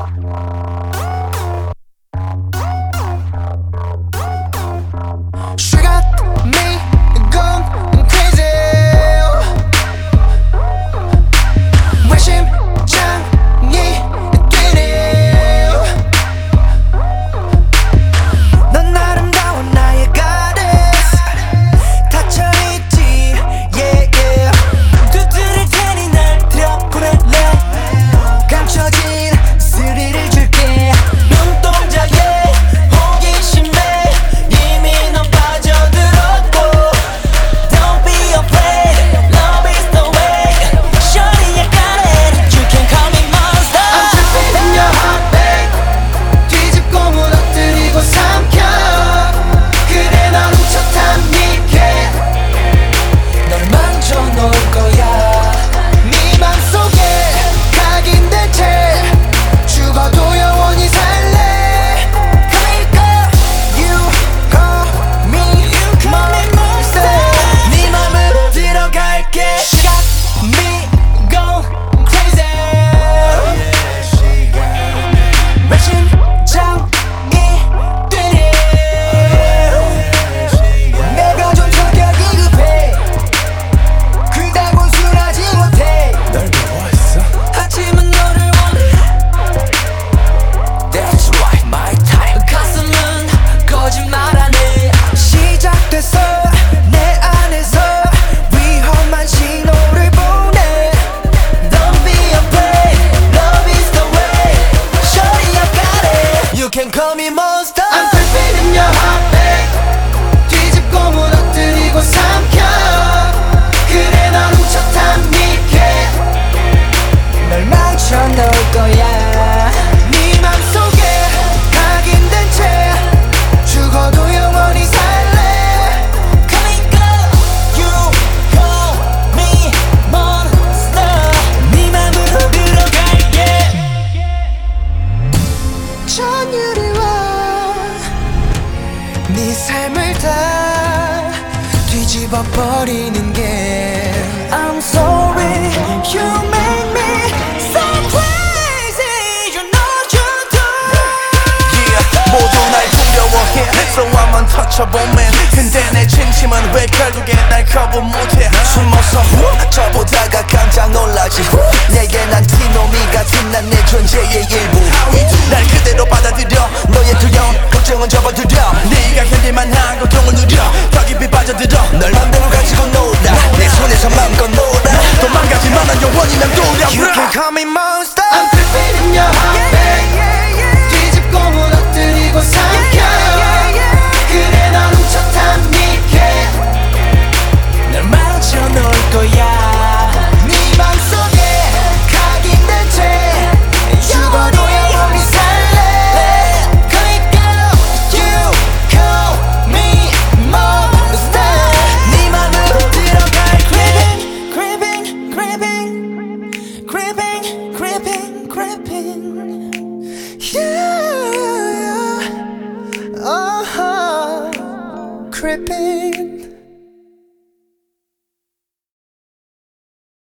She got me going crazy. 왜 심장이 뛰네. 넌 아름다운 나의 goddess. 닫혀있지 yeah yeah. 두드릴 테니 날 들여보낼래. 감춰진 스릴을 줄게. 눈동자에 호기심에 이미 넌 빠져들었고. Don't be afraid, love is the way. Shorty, I got it, you can call me monster. I'm trapped in your heartbeat. 뒤집고 무너뜨리고 삼켜. 그래 넌 훔쳤단 니게. 널 망쳐놓을 거야. 네 맘속에 각인된 채 죽어도 영원히 살래. 그러니까 you call me monster. 네 맘으로 들어갈게. She got me going crazy. 왜 심장이 뛰네. 내가 좀 성격이 급해. 그다고 순하지 못해. 널 미워했어? 하지만 너를 원해. That's right, my type. 가슴은 거짓말하네. 시작됐어 내 안에서 위험한 신호를 보내. Don't be afraid, love is the way. Shorty, I got it, you can call me monster. I'm trapped in your heartbeat. 뒤집고 무너뜨리고 삼켜. 그래 넌 훔쳤단 니게. 널 망쳐놓을 거야. 네 맘속에 각인된 채 죽어도 영원히 살래. 그러니까 you call me monster. 네 맘으로 들어갈게. 전율이 와. 네 삶을 다 뒤집어 버리는 게. I'm sorry, you make me so crazy. You know you do. Yeah, 모두 날 두려워해. So I'm untouchable man. 근데 내 진심은 왜 결국에 날 거부 못해. 숨어서 저보다가 깜짝 놀라지. 내게 난 티노미 같은 난 내 존재의 일부. 날 그대로 받아들여. 너의 두려움 걱정은 접어들여. 네가 견딜만한 고통을 누려. 더 깊이 빠져들어. 널 맘대로 가지고 놀아. 내 손에서 맘껏 놀아. 도망가지만 난 영원히 난 돌아. You can call me monster. I'm trapped in your heartbeat. 뒤집고 무너뜨리고 삼켜. 그래 넌 훔쳤단 니게. 널 망쳐놓을 거야. 네 맘속에 각인된 채 죽어도 영원히 살래. 그러니까 you call me monster. 네 맘으로 들어갈게. Creeping, creeping, creeping, creeping, creeping. Yeah, creeping.